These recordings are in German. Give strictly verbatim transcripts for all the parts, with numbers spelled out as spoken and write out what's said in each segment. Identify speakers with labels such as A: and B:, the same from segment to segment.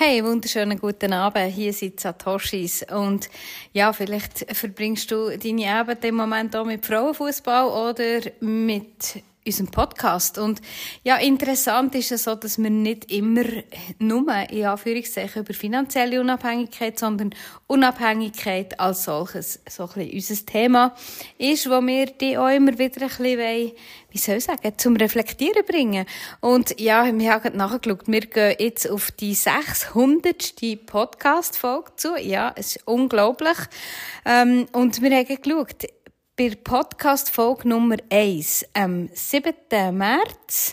A: Hey, wunderschönen guten Abend. Hier sind Satoshis. Und ja, vielleicht verbringst du deine Abend im Moment auch mit Frauenfußball oder mit unserem Podcast. Und ja, interessant ist es so, dass wir nicht immer nur, in Anführungszeichen, über finanzielle Unabhängigkeit, sondern Unabhängigkeit als solches so ein bisschen unser Thema ist, wo wir die auch immer wieder ein bisschen wollen, wie soll ich sagen, zum Reflektieren bringen. Und ja, wir haben gerade nachgeschaut, wir gehen jetzt auf die sechshundertste Podcast-Folge zu. Ja, es ist unglaublich. Ähm, und wir haben geschaut, bei Podcast-Folge Nummer eins, am siebten März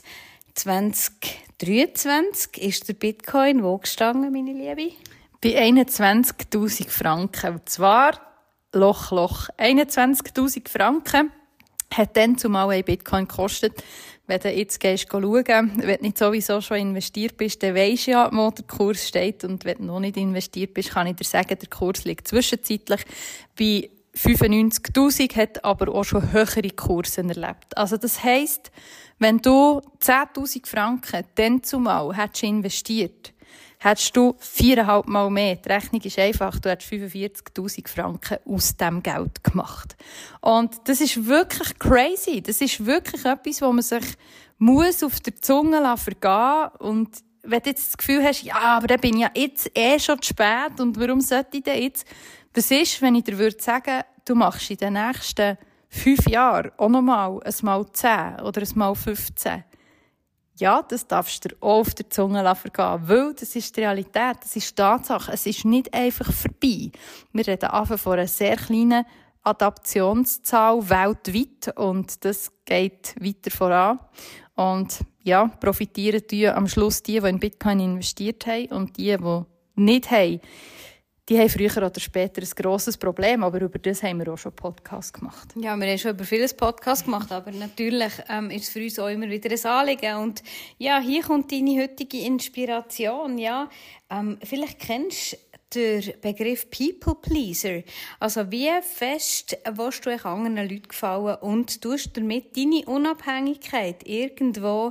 A: zweitausenddreiundzwanzig, ist der Bitcoin wo gestanden, meine Liebe?
B: Bei einundzwanzigtausend Franken. Und zwar, Loch, Loch. einundzwanzigtausend Franken hat dann zumal ein Bitcoin gekostet. Wenn du jetzt gehst, schauen, wenn du nicht sowieso schon investiert bist, dann weisst du ja, wo der Kurs steht. Und wenn du noch nicht investiert bist, kann ich dir sagen, der Kurs liegt zwischenzeitlich bei fünfundneunzigtausend, hat aber auch schon höhere Kurse erlebt. Also das heisst, wenn du zehntausend Franken dann zumal hättest investiert, hättest du viereinhalb Mal mehr. Die Rechnung ist einfach, du hättest fünfundvierzigtausend Franken aus diesem Geld gemacht. Und das ist wirklich crazy. Das ist wirklich etwas, wo man sich muss auf der Zunge vergehen muss. Und wenn du jetzt das Gefühl hast, ja, aber dann bin ich ja jetzt eh schon zu spät und warum sollte ich denn jetzt? Was ist, wenn ich dir würde sagen, du machst in den nächsten fünf Jahren auch nochmal ein Mal zehn oder ein Mal fünfzehn? Ja, das darfst du dir auch auf der Zunge vergehen, weil das ist die Realität, das ist die Tatsache. Es ist nicht einfach vorbei. Wir reden einfach von einer sehr kleinen Adaptionszahl weltweit und das geht weiter voran. Und ja, profitieren tun am Schluss die, die in Bitcoin investiert haben und die, die nicht haben. Die haben früher oder später ein grosses Problem, aber über das haben wir auch schon Podcasts gemacht.
A: Ja, wir haben schon über vieles Podcasts gemacht, aber natürlich ähm, ist es für uns auch immer wieder ein Anliegen. Und ja, hier kommt deine heutige Inspiration. Ja, ähm, vielleicht kennst du den Begriff People Pleaser. Also wie fest willst du euch anderen Leuten gefallen und tust damit deine Unabhängigkeit irgendwo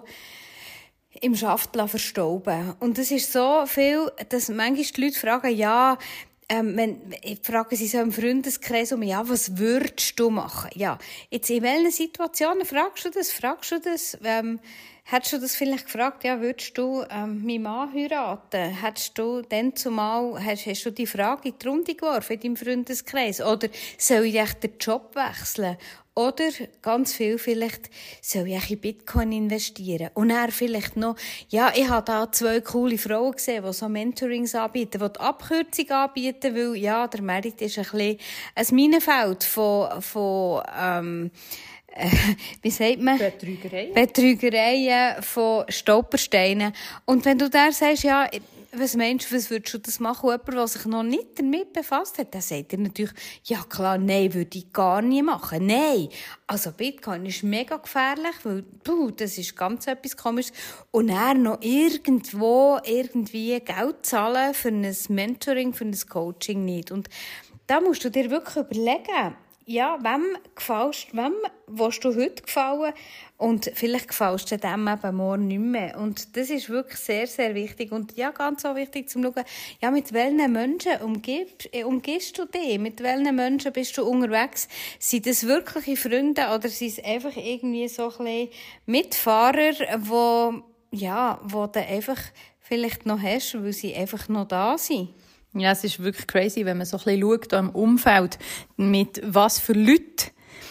A: im Schaft verstauben. Und es ist so viel, dass manchmal die Leute fragen, ja, ähm, wenn, fragen sie so im Freundeskreis um, ja, was würdest du machen? Ja, jetzt in welchen Situationen fragst du das? Fragst du das? Ähm, hättest du das vielleicht gefragt, ja, würdest du ähm, meinen Mann heiraten? Hättest du dann zumal, hast, hast du die Frage in die Runde geworfen in deinem Freundeskreis? Oder soll ich echt den Job wechseln? Oder ganz viel vielleicht, soll ich in Bitcoin investieren? Und dann vielleicht noch, ja, ich habe da zwei coole Frauen gesehen, die so Mentorings anbieten, die die Abkürzung anbieten, weil, ja, der Markt ist ein bisschen ein Minenfeld von, von, ähm, äh, wie sagt man?
B: Betrügereien.
A: Betrügereien von Stolpersteinen. Und wenn du da sagst, ja, was meinst du, was würdest du das machen? Jemand, der sich noch nicht damit befasst hat, dann sagt er natürlich, ja klar, nein, würde ich gar nie machen. Nein. Also Bitcoin ist mega gefährlich, weil, puh, das ist ganz etwas Komisches. Und dann noch irgendwo, irgendwie Geld zahlen für ein Mentoring, für ein Coaching nicht. Und da musst du dir wirklich überlegen, ja, wem gefällst, wem willst du heute gefallen? Und vielleicht gefällst du dem eben morgen nicht mehr. Und das ist wirklich sehr, sehr wichtig. Und ja, ganz so wichtig zu schauen, ja, mit welchen Menschen umgibst, äh, umgibst du dich? Mit welchen Menschen bist du unterwegs? Sind das wirkliche Freunde oder sind es einfach irgendwie so ein bisschen Mitfahrer, wo, ja, wo du einfach vielleicht noch hast, weil sie einfach noch da sind?
B: Ja, es ist wirklich crazy, wenn man so ein bisschen schaut, im Umfeld, mit was für Leuten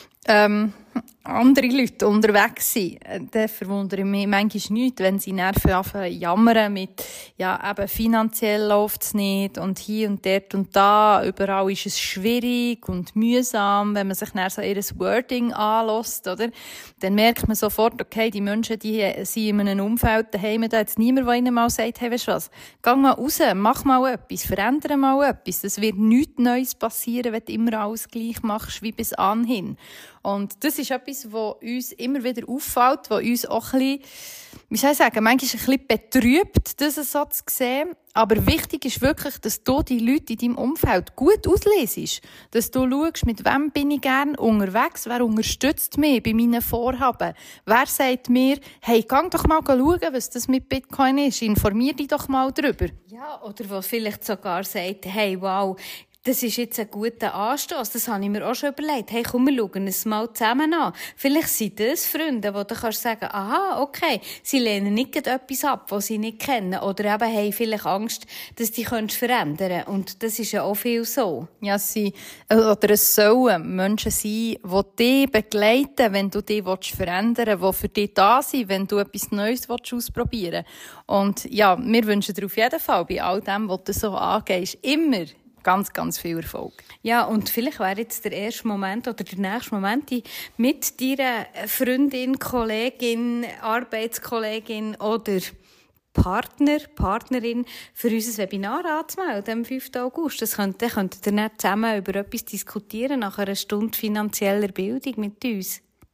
B: ähm, andere Leute unterwegs sind. Dann verwundere ich mich manchmal nicht, wenn sie nerven anfangen jammern mit, ja, eben finanziell läuft es nicht und hier und dort und da, überall ist es schwierig und mühsam, wenn man sich dann so ihr Wording anlässt, oder? Dann merkt man sofort, okay, die Menschen, die sind in einem Umfeld, daheim, da jetzt niemand, der ihnen mal sagt, hey, weißt du was, geh mal raus, mach mal etwas, verändere mal etwas, es wird nichts Neues passieren, wenn du immer alles gleich machst wie bis anhin. Und das ist etwas, etwas, das uns immer wieder auffällt, das uns auch ein bisschen, wie soll ich sagen, manchmal ein bisschen betrübt, das so zu sehen. Aber wichtig ist wirklich, dass du die Leute in deinem Umfeld gut auslesest. Dass du schaust, mit wem bin ich gerne unterwegs, wer unterstützt mich bei meinen Vorhaben. Wer sagt mir, hey, geh doch mal schauen, was das mit Bitcoin ist. Informier dich doch mal darüber.
A: Ja, oder was vielleicht sogar sagt, hey, wow, das ist jetzt ein guter Anstoss. Das habe ich mir auch schon überlegt. Hey, komm, wir schauen es mal zusammen an. Vielleicht sind das Freunde, wo du kannst sagen, aha, okay, sie lehnen nicht etwas ab, was sie nicht kennen. Oder eben, hey, vielleicht Angst, dass die könntest verändern. Und das ist ja auch viel so.
B: Ja, sie, oder es sollen Menschen sein, die dich begleiten, wenn du dich verändern willst, die für dich da sind, wenn du etwas Neues ausprobieren willst. Und ja, wir wünschen dir auf jeden Fall bei all dem, was du so angehst, immer ganz, ganz viel Erfolg.
A: Ja, und vielleicht wäre jetzt der erste Moment oder der nächste Moment, die mit deiner Freundin, Kollegin, Arbeitskollegin oder Partner, Partnerin für unser Webinar anzumelden am fünften August. Das könnt, dann könntet ihr nicht zusammen über etwas diskutieren nach einer Stunde finanzieller Bildung mit uns.